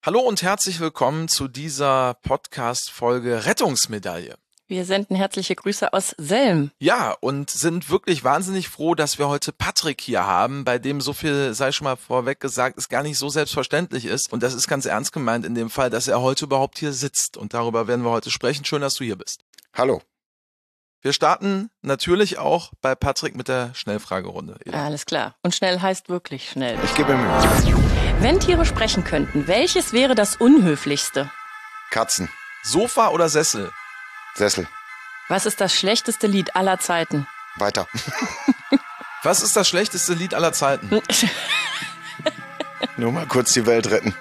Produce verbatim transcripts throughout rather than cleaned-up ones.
Hallo und herzlich willkommen zu dieser Podcast-Folge Rettungsmedaille. Wir senden herzliche Grüße aus Selm. Ja, und sind wirklich wahnsinnig froh, dass wir heute Patrick hier haben, bei dem so viel, sei schon mal vorweg gesagt, es gar nicht so selbstverständlich ist. Und das ist ganz ernst gemeint in dem Fall, dass er heute überhaupt hier sitzt. Und darüber werden wir heute sprechen. Schön, dass du hier bist. Hallo. Wir starten natürlich auch bei Patrick mit der Schnellfragerunde. Ja, alles klar. Und schnell heißt wirklich schnell. Ich gebe mir Mühe. Wenn Tiere sprechen könnten, welches wäre das Unhöflichste? Katzen. Sofa oder Sessel? Sessel. Was ist das schlechteste Lied aller Zeiten? Weiter. Was ist das schlechteste Lied aller Zeiten? Nur mal kurz die Welt retten.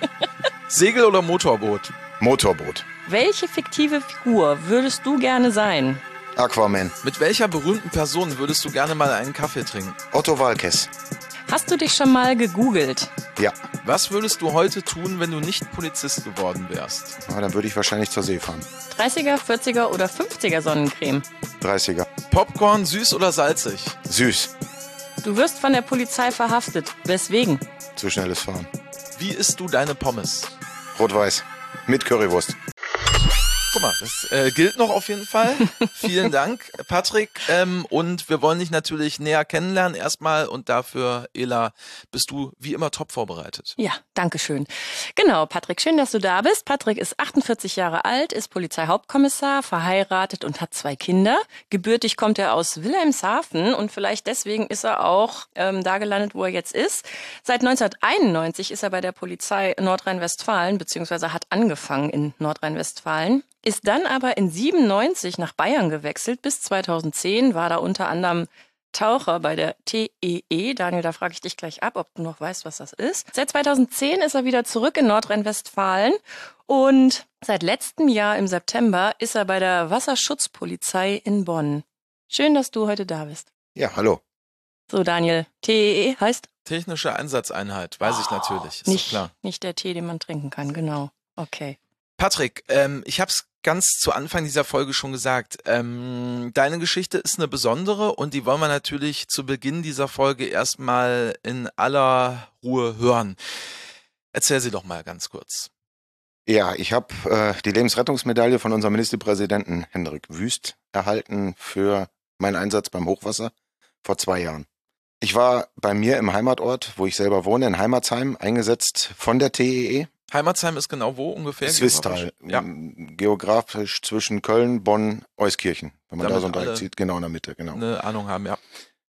Segel oder Motorboot? Motorboot. Welche fiktive Figur würdest du gerne sein? Aquaman. Mit welcher berühmten Person würdest du gerne mal einen Kaffee trinken? Otto Waalkes. Hast du dich schon mal gegoogelt? Ja. Was würdest du heute tun, wenn du nicht Polizist geworden wärst? Aber dann würde ich wahrscheinlich zur See fahren. dreißiger, vierziger oder fünfziger Sonnencreme? dreißiger. Popcorn, süß oder salzig? Süß. Du wirst von der Polizei verhaftet. Weswegen? Zu schnelles Fahren. Wie isst du deine Pommes? Rot-Weiß. Mit Currywurst. Guck mal, das äh, gilt noch auf jeden Fall. Vielen Dank, Patrick. Ähm, und wir wollen dich natürlich näher kennenlernen erstmal. Und dafür, Ela, bist du wie immer top vorbereitet. Ja, danke schön. Genau, Patrick, schön, dass du da bist. Patrick ist achtundvierzig Jahre alt, ist Polizeihauptkommissar, verheiratet und hat zwei Kinder. Gebürtig kommt er aus Wilhelmshaven und vielleicht deswegen ist er auch ähm, da gelandet, wo er jetzt ist. Seit neunzehnhunderteinundneunzig ist er bei der Polizei Nordrhein-Westfalen, beziehungsweise hat angefangen in Nordrhein-Westfalen. Ist dann aber in siebenundneunzig nach Bayern gewechselt. Bis zweitausendzehn war da unter anderem Taucher bei der T E E. Daniel, da frage ich dich gleich ab, ob du noch weißt, was das ist. Seit zweitausendzehn ist er wieder zurück in Nordrhein-Westfalen und seit letztem Jahr im September ist er bei der Wasserschutzpolizei in Bonn. Schön, dass du heute da bist. Ja, hallo. So, Daniel, T E E heißt? Technische Einsatzeinheit, weiß ich natürlich, ist Nicht, klar. nicht der Tee, den man trinken kann, genau. Okay. Patrick, ähm, ich habe es ganz zu Anfang dieser Folge schon gesagt. Ähm, deine Geschichte ist eine besondere und die wollen wir natürlich zu Beginn dieser Folge erstmal in aller Ruhe hören. Erzähl sie doch mal ganz kurz. Ja, ich habe äh, die Lebensrettungsmedaille von unserem Ministerpräsidenten Hendrik Wüst erhalten für meinen Einsatz beim Hochwasser vor zwei Jahren. Ich war bei mir im Heimatort, wo ich selber wohne, in Heimatsheim, eingesetzt von der T E E. Heimatsheim ist genau wo ungefähr? Swisttal, Ja. Geografisch zwischen Köln, Bonn, Euskirchen. Wenn man Damit da so ein Dreieck alle sieht, genau in der Mitte, genau. Eine Ahnung haben, ja.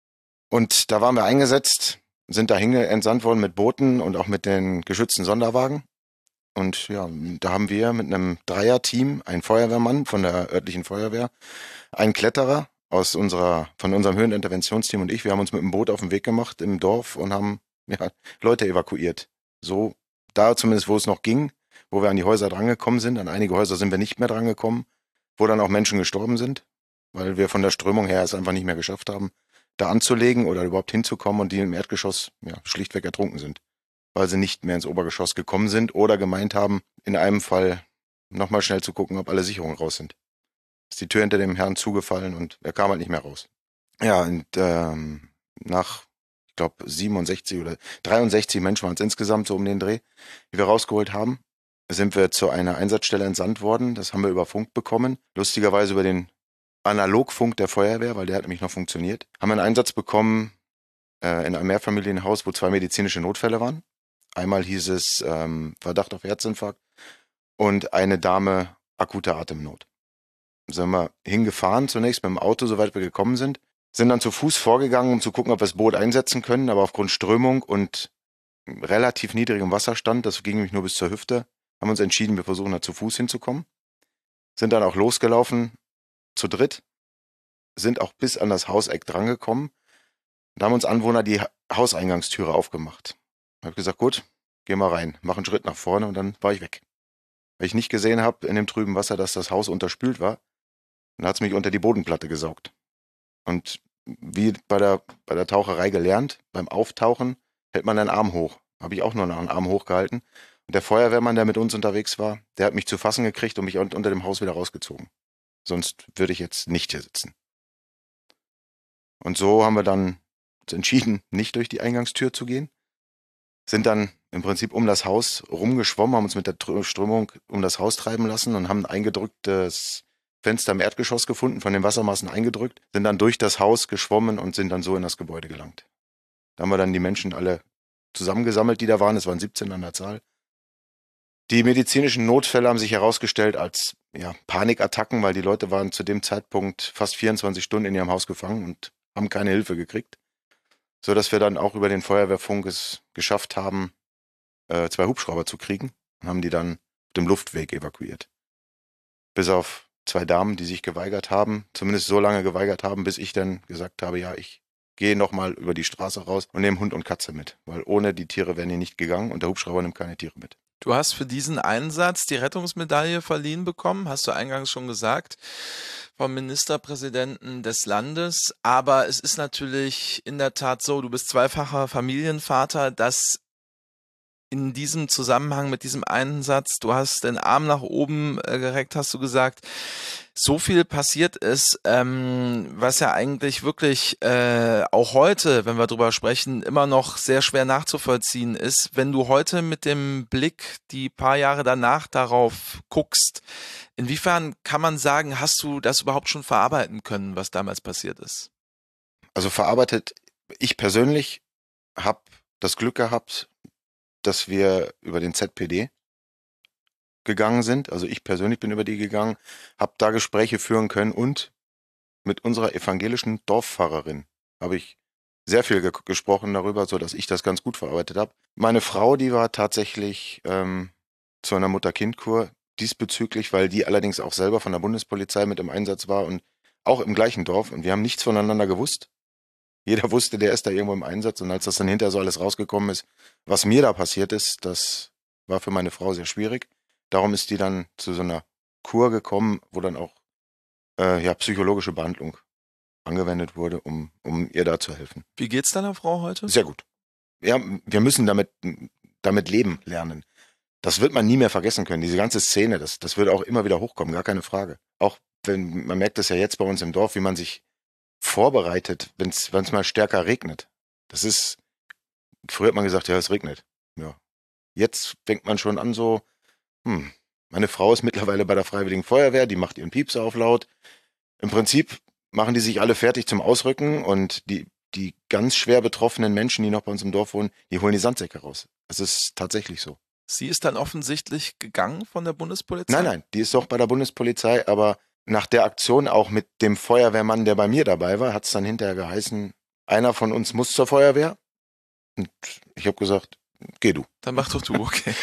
Und da waren wir eingesetzt, sind da hinge entsandt worden mit Booten und auch mit den geschützten Sonderwagen. Und ja, da haben wir mit einem Dreierteam, einen Feuerwehrmann von der örtlichen Feuerwehr, einen Kletterer aus unserer, von unserem Höheninterventionsteam und ich, wir haben uns mit dem Boot auf den Weg gemacht im Dorf und haben ja, Leute evakuiert. So da zumindest, wo es noch ging, wo wir an die Häuser drangekommen sind. An einige Häuser sind wir nicht mehr drangekommen, wo dann auch Menschen gestorben sind, weil wir von der Strömung her es einfach nicht mehr geschafft haben, da anzulegen oder überhaupt hinzukommen und die im Erdgeschoss ja, schlichtweg ertrunken sind, weil sie nicht mehr ins Obergeschoss gekommen sind oder gemeint haben, in einem Fall nochmal schnell zu gucken, ob alle Sicherungen raus sind. Ist die Tür hinter dem Herrn zugefallen und er kam halt nicht mehr raus. Ja, und ähm, nach ich glaube siebenundsechzig oder dreiundsechzig Menschen waren es insgesamt so um den Dreh, die wir rausgeholt haben, sind wir zu einer Einsatzstelle entsandt worden. Das haben wir über Funk bekommen. Lustigerweise über den Analogfunk der Feuerwehr, weil der hat nämlich noch funktioniert. Haben wir einen Einsatz bekommen äh, in einem Mehrfamilienhaus, wo zwei medizinische Notfälle waren. Einmal hieß es ähm, Verdacht auf Herzinfarkt und eine Dame akute Atemnot. Sind wir hingefahren zunächst mit dem Auto, soweit wir gekommen sind. Sind dann zu Fuß vorgegangen, um zu gucken, ob wir das Boot einsetzen können, aber aufgrund Strömung und relativ niedrigem Wasserstand, das ging nämlich nur bis zur Hüfte, haben uns entschieden, wir versuchen da zu Fuß hinzukommen. Sind dann auch losgelaufen, zu dritt, sind auch bis an das Hauseck drangekommen. Da haben uns Anwohner die Hauseingangstüre aufgemacht. Ich habe gesagt, gut, geh mal rein, mach einen Schritt nach vorne und dann war ich weg. Weil ich nicht gesehen habe in dem trüben Wasser, dass das Haus unterspült war, dann hat es mich unter die Bodenplatte gesaugt. Und wie bei der, bei der Taucherei gelernt, beim Auftauchen hält man einen Arm hoch. Habe ich auch nur noch einen Arm hochgehalten. Und der Feuerwehrmann, der mit uns unterwegs war, der hat mich zu fassen gekriegt und mich unter dem Haus wieder rausgezogen. Sonst würde ich jetzt nicht hier sitzen. Und so haben wir dann uns entschieden, nicht durch die Eingangstür zu gehen, sind dann im Prinzip um das Haus rumgeschwommen, haben uns mit der Strömung um das Haus treiben lassen und haben ein eingedrücktes Fenster im Erdgeschoss gefunden, von den Wassermassen eingedrückt, sind dann durch das Haus geschwommen und sind dann so in das Gebäude gelangt. Da haben wir dann die Menschen alle zusammengesammelt, die da waren. Es waren siebzehn an der Zahl. Die medizinischen Notfälle haben sich herausgestellt als ja, Panikattacken, weil die Leute waren zu dem Zeitpunkt fast vierundzwanzig Stunden in ihrem Haus gefangen und haben keine Hilfe gekriegt. So dass wir dann auch über den Feuerwehrfunk es geschafft haben, äh, zwei Hubschrauber zu kriegen und haben die dann auf dem Luftweg evakuiert. Bis auf zwei Damen, die sich geweigert haben, zumindest so lange geweigert haben, bis ich dann gesagt habe, ja, ich gehe nochmal über die Straße raus und nehme Hund und Katze mit, weil ohne die Tiere wären die nicht gegangen und der Hubschrauber nimmt keine Tiere mit. Du hast für diesen Einsatz die Rettungsmedaille verliehen bekommen, hast du eingangs schon gesagt, vom Ministerpräsidenten des Landes. Aber es ist natürlich in der Tat so, du bist zweifacher Familienvater, dass in diesem Zusammenhang mit diesem Einsatz, du hast den Arm nach oben äh, gereckt, hast du gesagt, so viel passiert ist, ähm, was ja eigentlich wirklich äh, auch heute, wenn wir drüber sprechen, immer noch sehr schwer nachzuvollziehen ist. Wenn du heute mit dem Blick die paar Jahre danach darauf guckst, inwiefern kann man sagen, hast du das überhaupt schon verarbeiten können, was damals passiert ist? Also verarbeitet, ich persönlich habe das Glück gehabt, dass wir über den Z P D gegangen sind. Also ich persönlich bin über die gegangen, habe da Gespräche führen können und mit unserer evangelischen Dorfpfarrerin habe ich sehr viel ge- gesprochen darüber, so dass ich das ganz gut verarbeitet habe. Meine Frau, die war tatsächlich ähm, zu einer Mutter-Kind-Kur diesbezüglich, weil die allerdings auch selber von der Bundespolizei mit im Einsatz war und auch im gleichen Dorf und wir haben nichts voneinander gewusst. Jeder wusste, der ist da irgendwo im Einsatz und als das dann hinterher so alles rausgekommen ist, was mir da passiert ist, das war für meine Frau sehr schwierig. Darum ist die dann zu so einer Kur gekommen, wo dann auch äh, ja, psychologische Behandlung angewendet wurde, um, um ihr da zu helfen. Wie geht's deiner Frau heute? Sehr gut. Ja, wir müssen damit, damit leben lernen. Das wird man nie mehr vergessen können. Diese ganze Szene, das, das wird auch immer wieder hochkommen, gar keine Frage. Auch wenn, man merkt es ja jetzt bei uns im Dorf, wie man sich vorbereitet, wenn es mal stärker regnet. Das ist, früher hat man gesagt, ja, es regnet. Ja. Jetzt fängt man schon an so, hm, meine Frau ist mittlerweile bei der Freiwilligen Feuerwehr, die macht ihren Piepser auf laut. Im Prinzip machen die sich alle fertig zum Ausrücken und die, die ganz schwer betroffenen Menschen, die noch bei uns im Dorf wohnen, die holen die Sandsäcke raus. Es ist tatsächlich so. Sie ist dann offensichtlich gegangen von der Bundespolizei? Nein, nein, die ist doch bei der Bundespolizei, aber nach der Aktion auch mit dem Feuerwehrmann, der bei mir dabei war, hat es dann hinterher geheißen, einer von uns muss zur Feuerwehr. Und ich habe gesagt, geh du. Dann mach doch du, okay.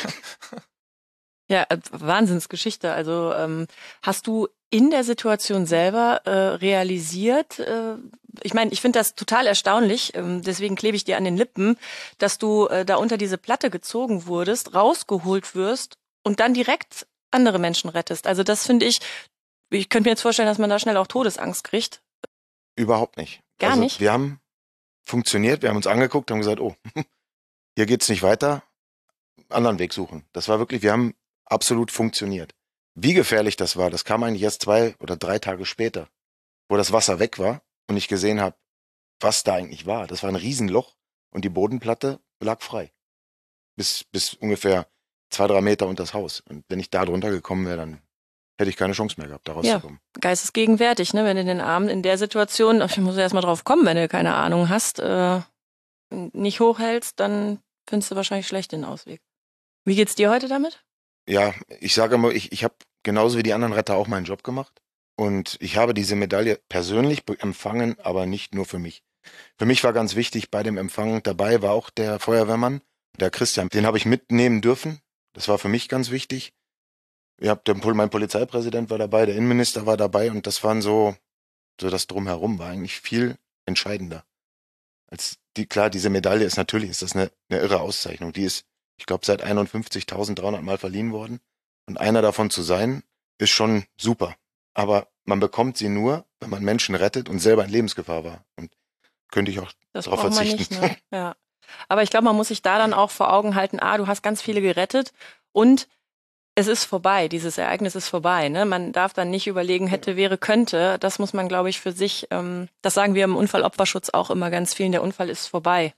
Ja, Wahnsinnsgeschichte. Also ähm, hast du in der Situation selber äh, realisiert, äh, ich meine, ich finde das total erstaunlich, ähm, deswegen klebe ich dir an den Lippen, dass du äh, da unter diese Platte gezogen wurdest, rausgeholt wirst und dann direkt andere Menschen rettest. Also das finde ich, ich könnte mir jetzt vorstellen, dass man da schnell auch Todesangst kriegt. Überhaupt nicht. Gar also, nicht? Wir haben funktioniert, wir haben uns angeguckt, haben gesagt, oh, hier geht's nicht weiter, anderen Weg suchen. Das war wirklich, wir haben absolut funktioniert. Wie gefährlich das war, das kam eigentlich erst zwei oder drei Tage später, wo das Wasser weg war und ich gesehen habe, was da eigentlich war. Das war ein Riesenloch und die Bodenplatte lag frei. Bis, bis ungefähr zwei, drei Meter unter das Haus. Und wenn ich da drunter gekommen wäre, dann hätte ich keine Chance mehr gehabt, da rauszukommen. Ja, geistesgegenwärtig, ne? Wenn du den Arm in der Situation, ich muss erst mal drauf kommen, wenn du keine Ahnung hast, äh, nicht hochhältst, dann findest du wahrscheinlich schlecht den Ausweg. Wie geht's dir heute damit? Ja, ich sage immer, ich, ich habe genauso wie die anderen Retter auch meinen Job gemacht. Und ich habe diese Medaille persönlich empfangen, aber nicht nur für mich. Für mich war ganz wichtig, bei dem Empfang dabei war auch der Feuerwehrmann, der Christian. Den habe ich mitnehmen dürfen. Das war für mich ganz wichtig. Ja, der, mein Polizeipräsident war dabei, der Innenminister war dabei und das waren so, so das Drumherum war eigentlich viel entscheidender. Als die, klar, diese Medaille ist natürlich, ist das eine, eine irre Auszeichnung. Die ist, ich glaube, seit einundfünfzigtausenddreihundert Mal verliehen worden. Und einer davon zu sein, ist schon super. Aber man bekommt sie nur, wenn man Menschen rettet und selber in Lebensgefahr war. Und könnte ich auch das darauf braucht man verzichten. nicht, ne? Ja. Aber ich glaube, man muss sich da dann auch vor Augen halten, ah, du hast ganz viele gerettet und es ist vorbei, dieses Ereignis ist vorbei. Ne? Man darf dann nicht überlegen, hätte, wäre, könnte. Das muss man, glaube ich, für sich, ähm, das sagen wir im Unfallopferschutz auch immer ganz vielen, der Unfall ist vorbei.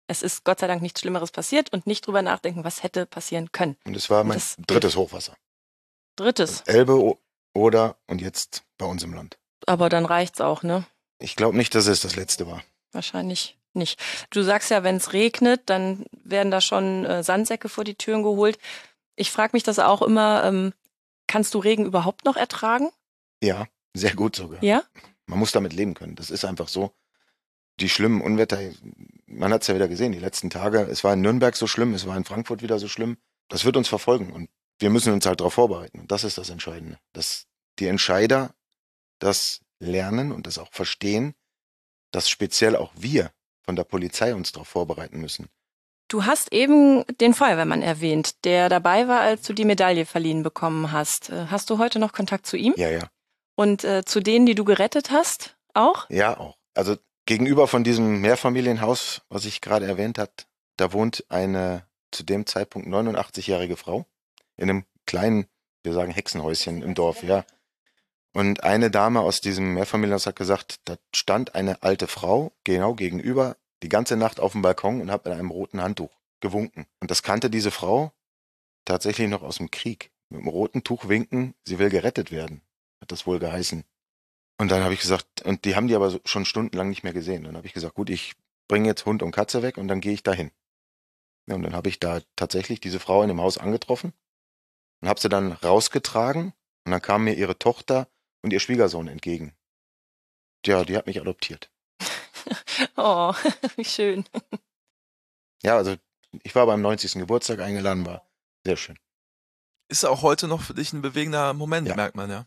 es ist Gott sei Dank nichts Schlimmeres passiert und nicht drüber nachdenken, was hätte passieren können. Und es war mein das drittes Hochwasser. Drittes. Elbe, Oder und jetzt bei uns im Land. Aber dann reicht's auch, ne? Ich glaube nicht, dass es das letzte war. Wahrscheinlich nicht. Du sagst ja, wenn es regnet, dann werden da schon äh, Sandsäcke vor die Türen geholt. Ich frage mich das auch immer, ähm, kannst du Regen überhaupt noch ertragen? Ja, sehr gut sogar. Ja? Man muss damit leben können. Das ist einfach so. Die schlimmen Unwetter, man hat es ja wieder gesehen, die letzten Tage. Es war in Nürnberg so schlimm, es war in Frankfurt wieder so schlimm. Das wird uns verfolgen und wir müssen uns halt darauf vorbereiten. Und das ist das Entscheidende. Dass die Entscheider das lernen und das auch verstehen, dass speziell auch wir von der Polizei uns darauf vorbereiten müssen. Du hast eben den Feuerwehrmann erwähnt, der dabei war, als du die Medaille verliehen bekommen hast. Äh, Hast du heute noch Kontakt zu ihm? Ja, ja. Und äh, zu denen, die du gerettet hast, auch? Ja, auch. Also gegenüber von diesem Mehrfamilienhaus, was ich gerade erwähnt habe, da wohnt eine zu dem Zeitpunkt neunundachtzigjährige Frau in einem kleinen, wir sagen Hexenhäuschen im Dorf, ja. Und eine Dame aus diesem Mehrfamilienhaus hat gesagt, da stand eine alte Frau genau gegenüber die ganze Nacht auf dem Balkon und hat mit einem roten Handtuch gewunken. Und das kannte diese Frau tatsächlich noch aus dem Krieg. Mit dem roten Tuch winken, sie will gerettet werden, hat das wohl geheißen. Und dann habe ich gesagt, und die haben die aber so- schon stundenlang nicht mehr gesehen. Dann habe ich gesagt, gut, ich bringe jetzt Hund und Katze weg und dann gehe ich dahin. Ja, und dann habe ich da tatsächlich diese Frau in dem Haus angetroffen und habe sie dann rausgetragen und dann kam mir ihre Tochter und ihr Schwiegersohn entgegen. Ja, die hat mich adoptiert. Oh, wie schön. Ja, also ich war beim neunzigsten Geburtstag eingeladen, war sehr schön. Ist auch heute noch für dich ein bewegender Moment, Ja. merkt man ja.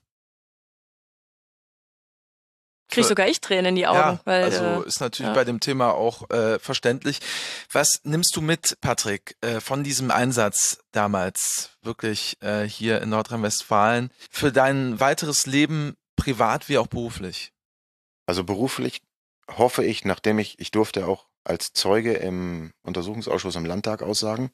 Krieg Für- sogar ich Tränen in die Augen. Ja, weil, also äh, ist natürlich ja. bei dem Thema auch äh, verständlich. Was nimmst du mit, Patrick, äh, von diesem Einsatz damals wirklich äh, hier in Nordrhein-Westfalen für dein weiteres Leben, privat wie auch beruflich? Also beruflich hoffe ich, nachdem ich, ich durfte auch als Zeuge im Untersuchungsausschuss im Landtag aussagen,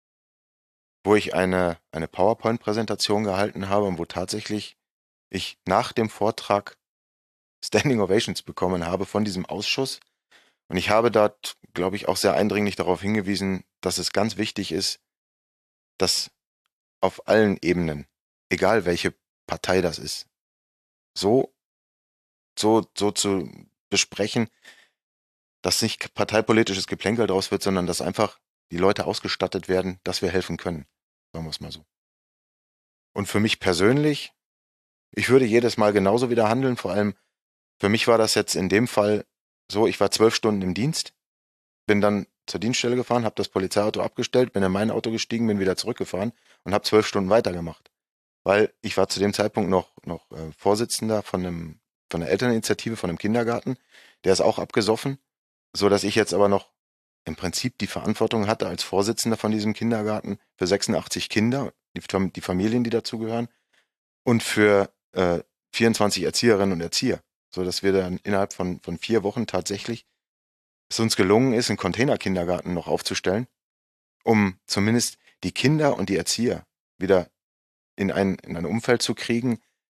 wo ich eine, eine PowerPoint-Präsentation gehalten habe und wo tatsächlich ich nach dem Vortrag Standing Ovations bekommen habe von diesem Ausschuss. Und ich habe dort, glaube ich, auch sehr eindringlich darauf hingewiesen, dass es ganz wichtig ist, dass auf allen Ebenen, egal welche Partei das ist, so, so, so zu besprechen, dass nicht parteipolitisches Geplänkel draus wird, sondern dass einfach die Leute ausgestattet werden, dass wir helfen können. Sagen wir es mal so. Und für mich persönlich, ich würde jedes Mal genauso wieder handeln, vor allem für mich war das jetzt in dem Fall so, ich war zwölf Stunden im Dienst, bin dann zur Dienststelle gefahren, habe das Polizeiauto abgestellt, bin in mein Auto gestiegen, bin wieder zurückgefahren und habe zwölf Stunden weitergemacht. Weil ich war zu dem Zeitpunkt noch, noch äh, Vorsitzender von, einem, von einer Elterninitiative, von einem Kindergarten, der ist auch abgesoffen, so dass ich jetzt aber noch im Prinzip die Verantwortung hatte als Vorsitzender von diesem Kindergarten für sechsundachtzig Kinder, die, Fam- die Familien, die dazugehören, und für äh, vierundzwanzig Erzieherinnen und Erzieher, so dass wir dann innerhalb von, von vier Wochen tatsächlich es uns gelungen ist, einen Containerkindergarten noch aufzustellen, um zumindest die Kinder und die Erzieher wieder in ein, in ein Umfeld zu kriegen,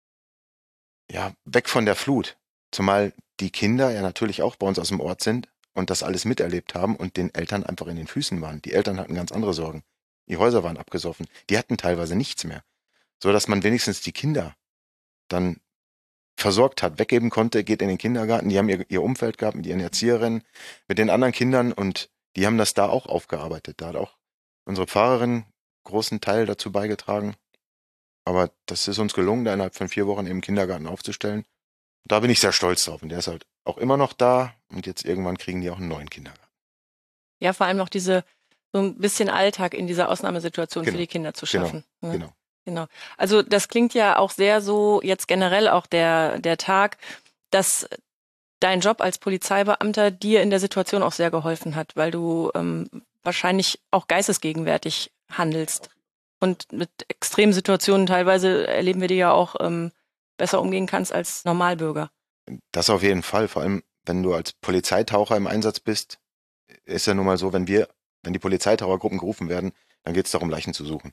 ja, weg von der Flut. Zumal die Kinder ja natürlich auch bei uns aus dem Ort sind und das alles miterlebt haben und den Eltern einfach in den Füßen waren. Die Eltern hatten ganz andere Sorgen. Die Häuser waren abgesoffen. Die hatten teilweise nichts mehr. So dass man wenigstens die Kinder dann versorgt hat, weggeben konnte, geht in den Kindergarten, die haben ihr, ihr Umfeld gehabt mit ihren Erzieherinnen, mit den anderen Kindern und die haben das da auch aufgearbeitet. Da hat auch unsere Pfarrerin großen Teil dazu beigetragen. Aber das ist uns gelungen, da innerhalb von vier Wochen eben Kindergarten aufzustellen. Da bin ich sehr stolz drauf und der ist halt auch immer noch da und jetzt irgendwann kriegen die auch einen neuen Kindergarten. Ja, vor allem noch diese, so ein bisschen Alltag in dieser Ausnahmesituation Genau. für die Kinder zu Genau, schaffen. ne? Genau. Genau. Also das klingt ja auch sehr so, jetzt generell auch der, der Tag, dass dein Job als Polizeibeamter dir in der Situation auch sehr geholfen hat, weil du ähm, wahrscheinlich auch geistesgegenwärtig handelst. Und mit extremen Situationen teilweise erleben wir die ja auch ähm, besser umgehen kannst als Normalbürger. Das auf jeden Fall. Vor allem, wenn du als Polizeitaucher im Einsatz bist, ist ja nun mal so, wenn wir, wenn die Polizeitauchergruppen gerufen werden, dann geht es darum, Leichen zu suchen.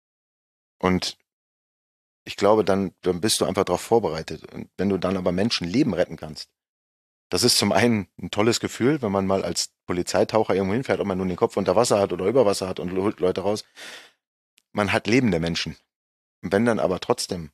Und ich glaube, dann, dann bist du einfach darauf vorbereitet. Und wenn du dann aber Menschenleben retten kannst, Das ist zum einen ein tolles Gefühl, wenn man mal als Polizeitaucher irgendwo hinfährt, ob man nun den Kopf unter Wasser hat oder über Wasser hat und holt Leute raus. Man hat lebende Menschen. Und wenn dann aber trotzdem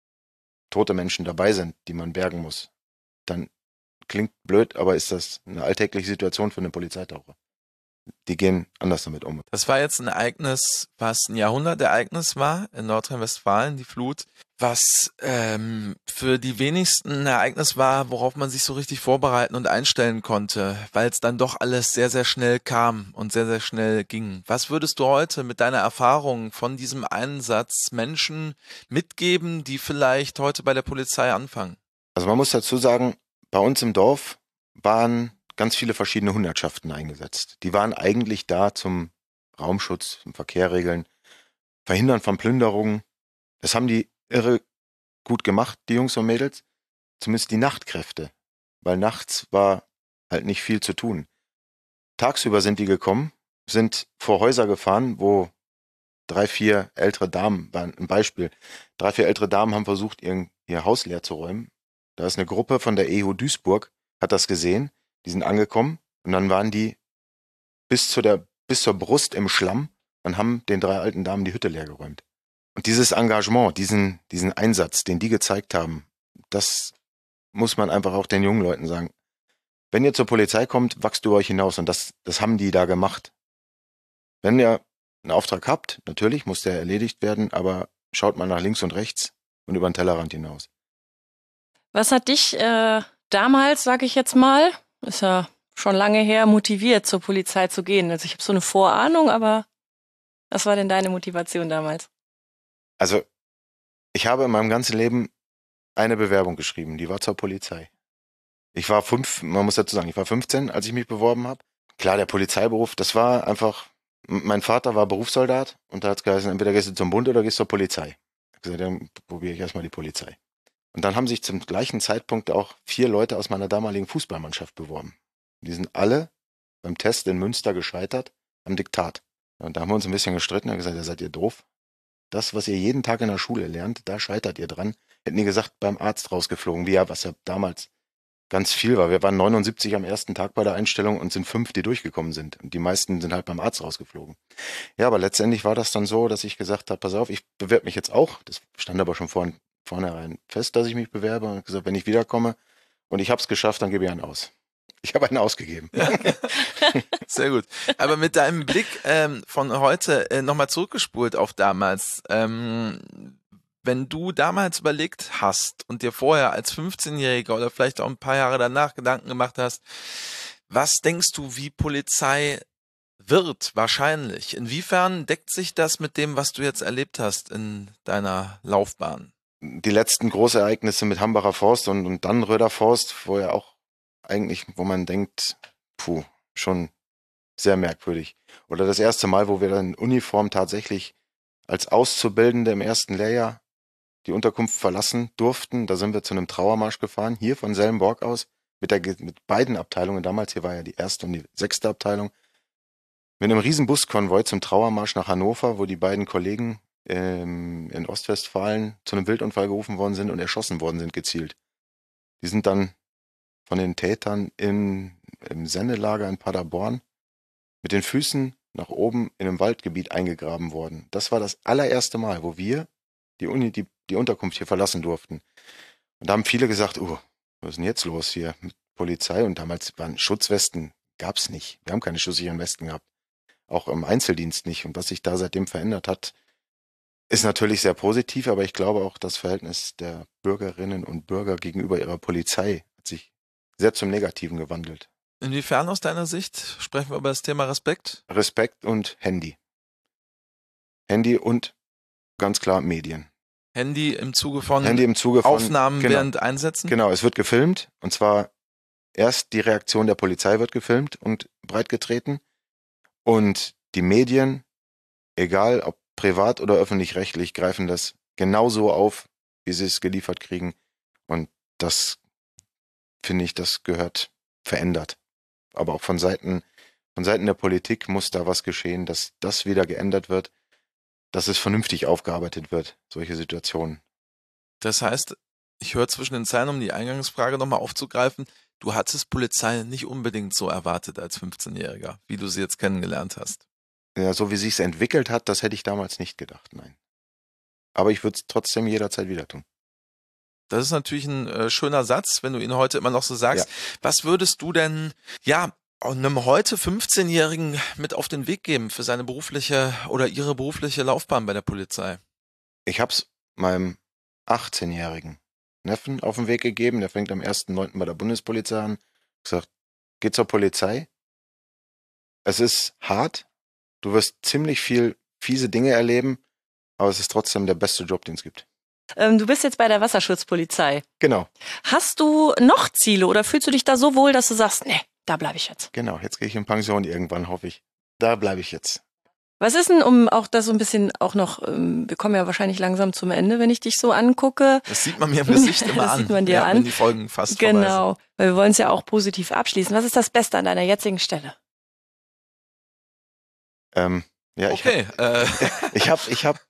tote Menschen dabei sind, die man bergen muss, dann klingt blöd, aber ist das eine alltägliche Situation für einen Polizeitaucher. Die gehen anders damit um. Das war jetzt ein Ereignis, was ein Jahrhundertereignis war in Nordrhein-Westfalen, die Flut, was ähm, für die wenigsten ein Ereignis war, worauf man sich so richtig vorbereiten und einstellen konnte, weil es dann doch alles sehr, sehr schnell kam und sehr, sehr schnell ging. Was würdest du heute mit deiner Erfahrung von diesem Einsatz Menschen mitgeben, die vielleicht heute bei der Polizei anfangen? Also man muss dazu sagen, bei uns im Dorf waren ganz viele verschiedene Hundertschaften eingesetzt. Die waren eigentlich da zum Raumschutz, zum Verkehr regeln, Verhindern von Plünderungen. Das haben die irre gut gemacht, die Jungs und Mädels. Zumindest die Nachtkräfte. Weil nachts war halt nicht viel zu tun. Tagsüber sind die gekommen, sind vor Häuser gefahren, wo drei, vier ältere Damen, waren ein Beispiel, drei, vier ältere Damen haben versucht, ihr, ihr Haus leer zu räumen. Da ist eine Gruppe von der E H O Duisburg, hat das gesehen. Die sind angekommen und dann waren die bis zu der, bis zur Brust im Schlamm und haben den drei alten Damen die Hütte leer geräumt. Und dieses Engagement, diesen, diesen Einsatz, den die gezeigt haben, das muss man einfach auch den jungen Leuten sagen. Wenn ihr zur Polizei kommt, wachst du euch hinaus und das, das haben die da gemacht. Wenn ihr einen Auftrag habt, natürlich muss der erledigt werden, aber schaut mal nach links und rechts und über den Tellerrand hinaus. Was hat dich äh, damals, sag ich jetzt mal, ist ja schon lange her, motiviert, zur Polizei zu gehen? Also ich habe so eine Vorahnung, aber was war denn deine Motivation damals? Also, ich habe in meinem ganzen Leben eine Bewerbung geschrieben, die war zur Polizei. Ich war fünf, man muss dazu sagen, ich war fünfzehn, als ich mich beworben habe. Klar, der Polizeiberuf, das war einfach, mein Vater war Berufssoldat und da hat es geheißen, entweder gehst du zum Bund oder gehst zur Polizei. Ich habe gesagt, dann probiere ich erstmal die Polizei. Und dann haben sich zum gleichen Zeitpunkt auch vier Leute aus meiner damaligen Fußballmannschaft beworben. Die sind alle beim Test in Münster gescheitert am Diktat. Und da haben wir uns ein bisschen gestritten und gesagt, ja, seid ihr doof? Das, was ihr jeden Tag in der Schule lernt, da scheitert ihr dran. Hätten die gesagt, beim Arzt rausgeflogen, wie ja, was ja damals ganz viel war. Wir waren neunundsiebzig am ersten Tag bei der Einstellung und sind fünf, die durchgekommen sind. Und die meisten sind halt beim Arzt rausgeflogen. Ja, aber letztendlich war das dann so, dass ich gesagt habe, pass auf, ich bewerbe mich jetzt auch. Das stand aber schon vor, vornherein fest, dass ich mich bewerbe. Und gesagt, wenn ich wiederkomme und ich habe es geschafft, dann gebe ich einen aus. Ich habe einen ausgegeben. Ja. Sehr gut. Aber mit deinem Blick ähm, von heute äh, nochmal zurückgespult auf damals. Ähm, wenn du damals überlegt hast und dir vorher als fünfzehnjähriger oder vielleicht auch ein paar Jahre danach Gedanken gemacht hast, was denkst du, wie Polizei wird wahrscheinlich? Inwiefern deckt sich das mit dem, was du jetzt erlebt hast in deiner Laufbahn? Die letzten Großereignisse mit Hambacher Forst und, und dann Röder Forst, wo ja auch eigentlich, wo man denkt, puh, schon sehr merkwürdig. Oder das erste Mal, wo wir dann in Uniform tatsächlich als Auszubildende im ersten Lehrjahr die Unterkunft verlassen durften. Da sind wir zu einem Trauermarsch gefahren, hier von Selmborg aus, mit, der, mit beiden Abteilungen. Damals, hier war ja die erste und die sechste Abteilung. Mit einem riesen Buskonvoi zum Trauermarsch nach Hannover, wo die beiden Kollegen ähm, in Ostwestfalen zu einem Wildunfall gerufen worden sind und erschossen worden sind, gezielt. Die sind dann von den Tätern in, im Sendelager in Paderborn mit den Füßen nach oben in einem Waldgebiet eingegraben worden. Das war das allererste Mal, wo wir die Uni, die, die Unterkunft hier verlassen durften. Und da haben viele gesagt, oh, was ist denn jetzt los hier mit Polizei? Und damals waren Schutzwesten, gab's nicht. Wir haben keine schusssicheren Westen gehabt. Auch im Einzeldienst nicht. Und was sich da seitdem verändert hat, ist natürlich sehr positiv, aber ich glaube auch, das Verhältnis der Bürgerinnen und Bürger gegenüber ihrer Polizei hat sich sehr zum Negativen gewandelt. Inwiefern aus deiner Sicht sprechen wir über das Thema Respekt? Respekt und Handy. Handy und ganz klar Medien. Handy im Zuge von Handy im Zuge von Aufnahmen genau, während Einsätzen? Genau, es wird gefilmt und zwar erst die Reaktion der Polizei wird gefilmt und breitgetreten und die Medien, egal ob privat oder öffentlich-rechtlich, greifen das genauso auf, wie sie es geliefert kriegen und das finde ich, das gehört verändert. Aber auch von Seiten, von Seiten der Politik muss da was geschehen, dass das wieder geändert wird, dass es vernünftig aufgearbeitet wird, solche Situationen. Das heißt, ich höre zwischen den Zeilen, um die Eingangsfrage nochmal aufzugreifen, du hattest Polizei nicht unbedingt so erwartet als fünfzehnjähriger, wie du sie jetzt kennengelernt hast. Ja, so wie sich's entwickelt hat, das hätte ich damals nicht gedacht, nein. Aber ich würde es trotzdem jederzeit wieder tun. Das ist natürlich ein äh, schöner Satz, wenn du ihn heute immer noch so sagst. Ja. Was würdest du denn, ja, einem heute fünfzehnjährigen mit auf den Weg geben für seine berufliche oder ihre berufliche Laufbahn bei der Polizei? Ich habe es meinem achtzehnjährigen Neffen auf den Weg gegeben. Der fängt am ersten neunten bei der Bundespolizei an. Gesagt, geh zur Polizei. Es ist hart. Du wirst ziemlich viel fiese Dinge erleben, aber es ist trotzdem der beste Job, den es gibt. Ähm, du bist jetzt bei der Wasserschutzpolizei. Genau. Hast du noch Ziele oder fühlst du dich da so wohl, dass du sagst, nee, da bleibe ich jetzt? Genau, jetzt gehe ich in Pension irgendwann, hoffe ich. Da bleibe ich jetzt. Was ist denn, um auch das so ein bisschen auch noch, ähm, wir kommen ja wahrscheinlich langsam zum Ende, wenn ich dich so angucke. Das sieht man mir im Gesicht immer das an. Das sieht man dir ja, an. Wenn die Folgen fast Genau, vorbei sind. Weil wir wollen es ja auch positiv abschließen. Was ist das Beste an deiner jetzigen Stelle? Ähm, ja, okay. Ich habe äh. ich hab, ich hab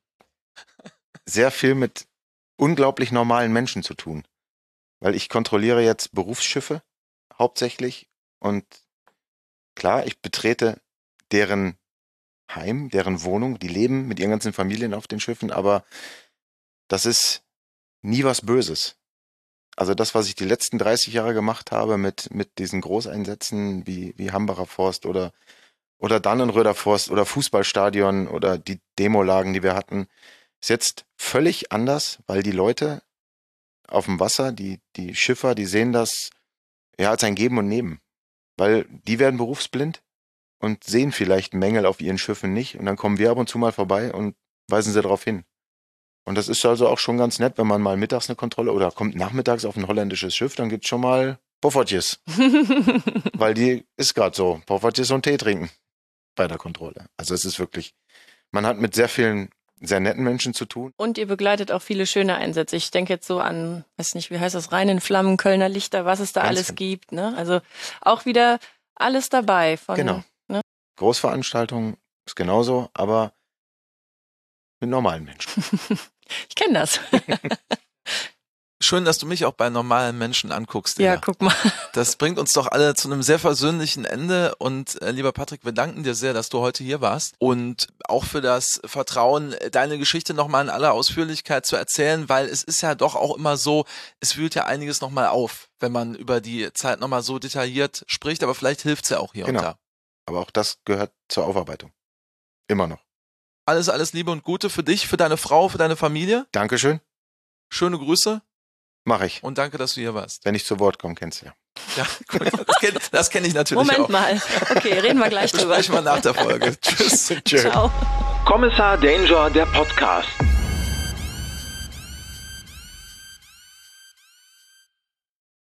sehr viel mit unglaublich normalen Menschen zu tun. Weil ich kontrolliere jetzt Berufsschiffe hauptsächlich und klar, ich betrete deren Heim, deren Wohnung, die leben mit ihren ganzen Familien auf den Schiffen, aber das ist nie was Böses. Also das, was ich die letzten dreißig Jahre gemacht habe mit, mit diesen Großeinsätzen wie, wie Hambacher Forst oder, oder Dannenröder Forst oder Fußballstadion oder die Demolagen, die wir hatten, ist jetzt völlig anders, weil die Leute auf dem Wasser, die, die Schiffer, die sehen das ja als ein Geben und Nehmen. Weil die werden berufsblind und sehen vielleicht Mängel auf ihren Schiffen nicht und dann kommen wir ab und zu mal vorbei und weisen sie darauf hin. Und das ist also auch schon ganz nett, wenn man mal mittags eine Kontrolle oder kommt nachmittags auf ein holländisches Schiff, dann gibt's schon mal Poffertjes. Weil die ist gerade so, Poffertjes und Tee trinken bei der Kontrolle. Also es ist wirklich, man hat mit sehr vielen sehr netten Menschen zu tun. Und ihr begleitet auch viele schöne Einsätze. Ich denke jetzt so an, weiß nicht, wie heißt das, Rhein in Flammen, Kölner Lichter, was es da Ganz alles genau. gibt. Ne? Also auch wieder alles dabei. Von, genau. Ne? Großveranstaltungen ist genauso, aber mit normalen Menschen. Ich kenne das. Schön, dass du mich auch bei normalen Menschen anguckst. Ja, Digga. guck mal. Das bringt uns doch alle zu einem sehr versöhnlichen Ende und äh, lieber Patrick, wir danken dir sehr, dass du heute hier warst und auch für das Vertrauen, deine Geschichte nochmal in aller Ausführlichkeit zu erzählen, weil es ist ja doch auch immer so, es wühlt ja einiges nochmal auf, wenn man über die Zeit nochmal so detailliert spricht, aber vielleicht hilft es ja auch hier genau. und da. Aber auch das gehört zur Aufarbeitung. Immer noch. Alles, alles Liebe und Gute für dich, für deine Frau, für deine Familie. Dankeschön. Schöne Grüße. Mach ich. Und danke, dass du hier warst. Wenn ich zu Wort komme, kennst du ja. Ja, das kenne das kenn ich natürlich Moment auch. Moment mal. Okay, reden wir gleich drüber. Sprechen wir nach der Folge. Tschüss. Ciao. Kommissar Danger, der Podcast.